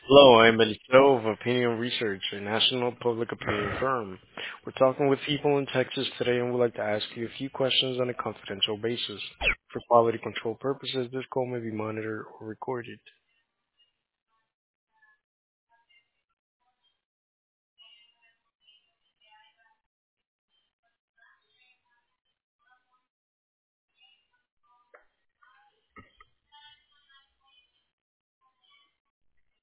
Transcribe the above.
Hello, I'm Eliseo of Opinion Research, a national public opinion firm. We're talking with people in Texas today and would like to ask you a few questions on a confidential basis. For quality control purposes, this call may be monitored or recorded.